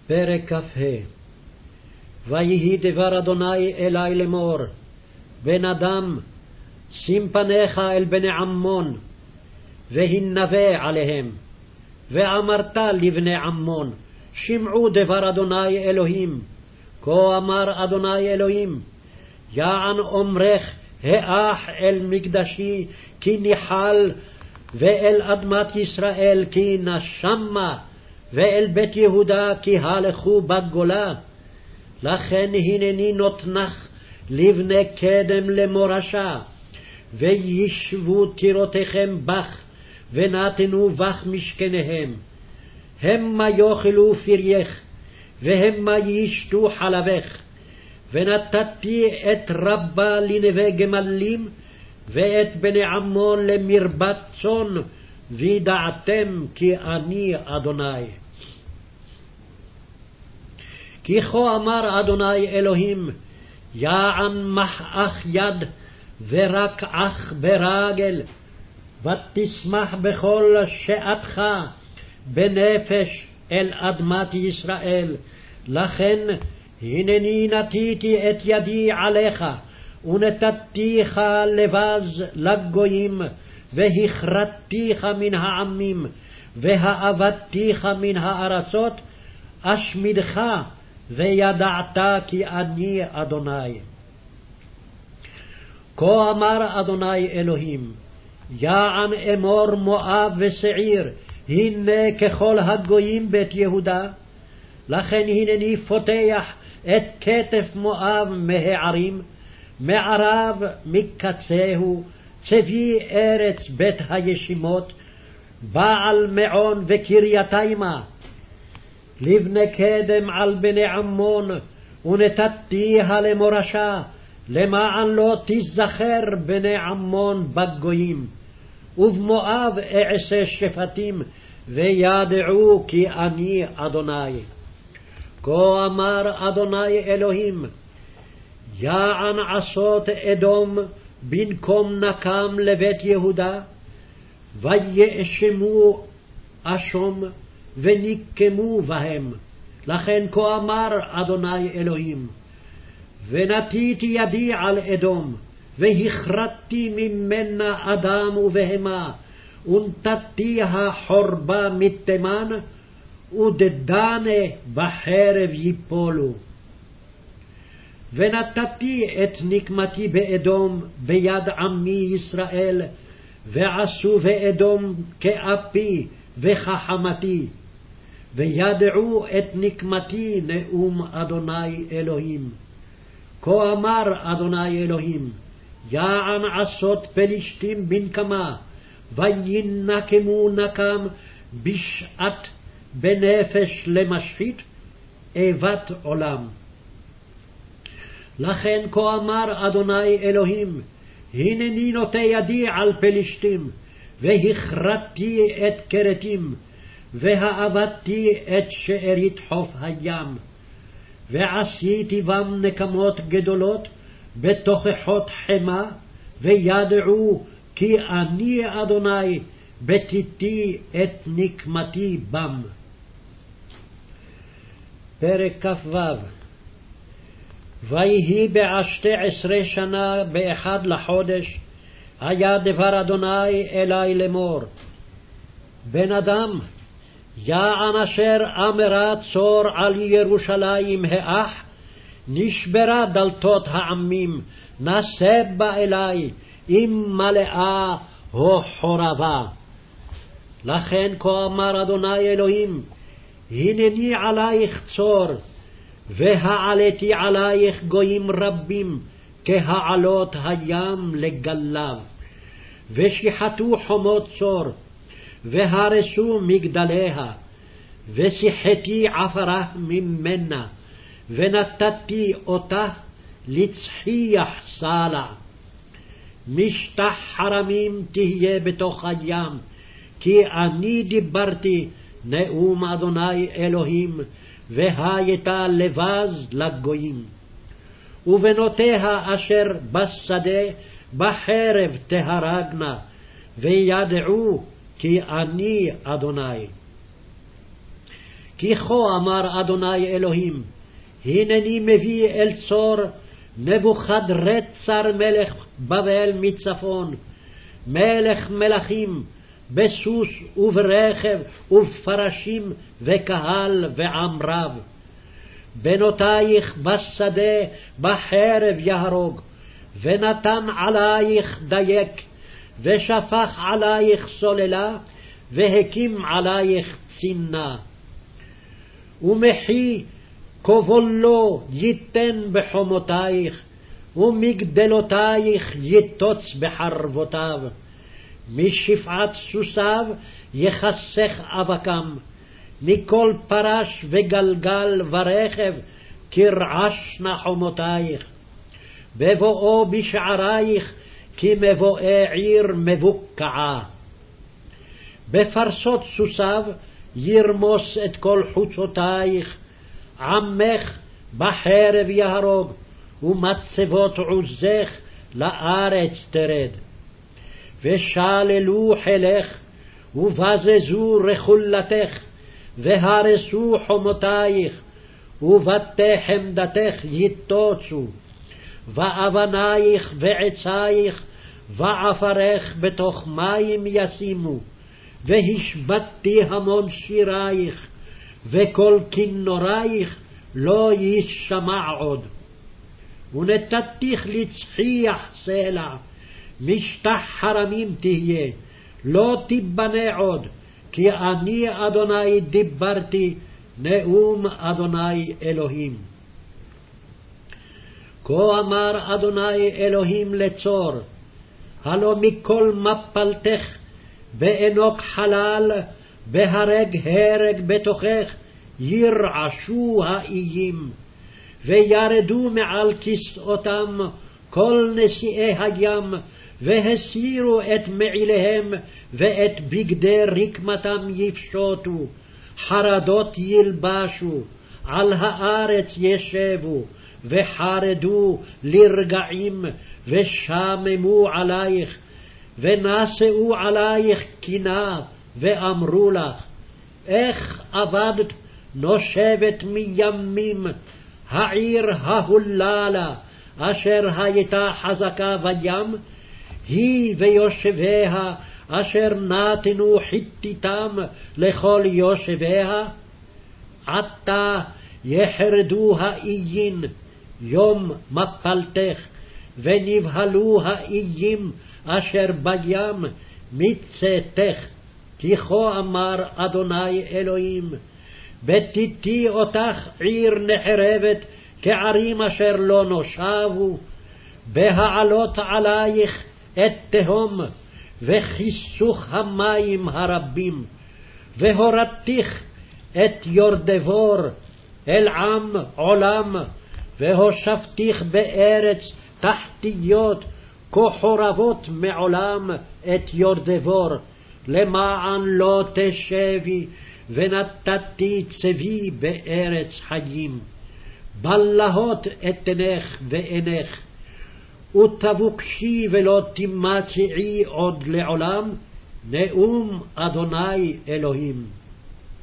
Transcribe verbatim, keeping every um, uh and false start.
פרק כ"ה. ויהי דבר אדוני אלי לאמור, בן אדם, שים פניך אל בני עמון, והנבא עליהם, ואמרת לבני עמון, שמעו דבר אדוני אלוהים. כה אמר אדוני אלוהים, יען אומרך האח אל מקדשי כי ניחל, ואל אדמת ישראל כי נשמה, ואל בית יהודה כי הלכו בגולה. לכן הנני נותנך לבני קדם למורשה, וישבו טירותיכם בך, ונתנו בך משכניהם. המה יאכלו פרייך, והמה ישתו חלבך. ונתתי את רבה לנווה גמלים, ואת בני עמון למרבת צאן, וידעתם כי אני אדוני. כי כה אמר אדוני אלוהים, יען מחאך יד ורקעך ברגל, ותשמח בכל שעתך בנפש אל אדמת ישראל. לכן הנני נתתי את ידי עליך, ונתתיך לבז לגויים, והכרתתיך מן העמים, והאבדתיך מן הארצות, אשמידך, וידעת כי אני אדוני. כה אמר אדוני אלוהים, יען אמור מואב ושעיר, הנה ככל הגויים בית יהודה. לכן הנני פותח את כתף מואב מהערים, מערב מקצהו, צבי ארץ בית הישימות, בעל מעון וקרייתימה. לבני קדם על בני עמון, ונתתיה למורשה, למען לא תזכר בני עמון בגויים. ובמואב אעשה שפטים, וידעו כי אני אדוני. כה אמר אדוני אלוהים, יען עשות אדום במקום נקם לבית יהודה, ויאשמו אשום, ונקמו בהם. לכן כה אמר אדוני אלוהים, ונתתי ידי על אדום, והכרתתי ממנה אדם ובהמה, ונתתיה חורבה מתימן, ודדנה בחרב ייפולו. ונתתי את נקמתי באדום ביד עמי ישראל, ועשו באדום כאפי וכחמתי, וידעו את נקמתי נאום אדוני אלוהים. כה אמר אדוני אלוהים, יען עשות פלישתים בנקמה, וינקמו נקם בשעת בנפש למשחית, איבת עולם. לכן כה אמר אדוני אלוהים, הנני נוטה ידי על פלישתים, והכרתתי את כרתים, והאבדתי את שארית חוף הים, ועשיתי בם נקמות גדולות בתוכחות חמה, וידעו כי אני אדוני בתיתי את נקמתי בם. פרק כ"ו. ויהי בעשתי עשרה שנה באחד לחודש, היה דבר אדוני אלי לאמור, בן אדם, יען אשר אמרה צור על ירושלים האח, נשברה דלתות העמים, נשא בה אלי, אם מלאה הו חורבה. לכן כה אמר אדוני אלוהים, הנני עלייך צור, והעליתי עלייך גויים רבים, כהעלות הים לגליו. ושיחתו חומות צור, והרסו מגדליה, ושיחתי עפרה ממנה, ונתתי אותה לצחיח סלע. משטח חרמים תהיה בתוך הים, כי אני דיברתי נאום אדוני אלוהים, והייתה לבז לגויים. ובנותיה אשר בשדה בחרב תהרגנה, וידעו כי אני אדוני. כי כה אמר אדוני אלוהים, הנני מביא אל צור נבוכדרצר מלך בבל מצפון, מלך מלכים, בסוס וברכב ובפרשים וקהל ועם רב. בנותייך בשדה בחרב יהרוג, ונתן עלייך דייק, ושפך עלייך סוללה, והקים עלייך צינה. ומחי כבולו ייתן בחומותייך, ומגדלותייך יתוץ בחרבותיו. משפעת סוסיו יחסך אבקם, מכל פרש וגלגל ורכב כרעשנה חומותייך. בבואו בשערייך כמבואי עיר מבוקעה. בפרסות סוסיו ירמוס את כל חוצותייך, עמך בחרב יהרוג, ומצבות עוזך לארץ תרד. ושללו חילך, ובזזו רכולתך, והרסו חומותייך, ובתי חמדתך יתוצו, ואבנייך ועצייך, ועפרך בתוך מים ישימו, והשבתתי המון שירייך, וכל כינורייך לא ישמע עוד. ונתתיך לצחיח סלע, משטח חרמים תהיה, לא תיבנה עוד, כי אני אדוני דיברתי, נאום אדוני אלוהים. כה אמר אדוני אלוהים לצור, הלא מכל מפלתך, באנוק חלל, בהרג הרג בתוכך, ירעשו האיים, וירדו מעל כסאותם כל נשיאי הים, והסירו את מעיליהם, ואת בגדי רקמתם יפשוטו, חרדות ילבשו, על הארץ ישבו, וחרדו לרגעים, ושממו עלייך, ונשאו עלייך קינה, ואמרו לך, איך אבדת נושבת מימים, העיר ההוללה, אשר הייתה חזקה בים, היא ויושביה, אשר נתנו חיתיתם לכל יושביה. עתה יחרדו האיים יום מפלתך, ונבהלו האיים אשר בים מצאתך. כי כה אמר אדוני אלוהים, בתיתי אותך עיר נחרבת, כערים אשר לא נושבו, בהעלות עלייך את תהום, וכיסוך המים הרבים, והורדתיך את יורדבור אל עם עולם, והושבתיך בארץ תחתיות, כחורבות מעולם את יורדבור, למען לא תשבי, ונתתי צבי בארץ חיים. בלהות אתנך ועינך, ותבוקשי ולא תמצעי עוד לעולם, נאום אדוני אלוהים.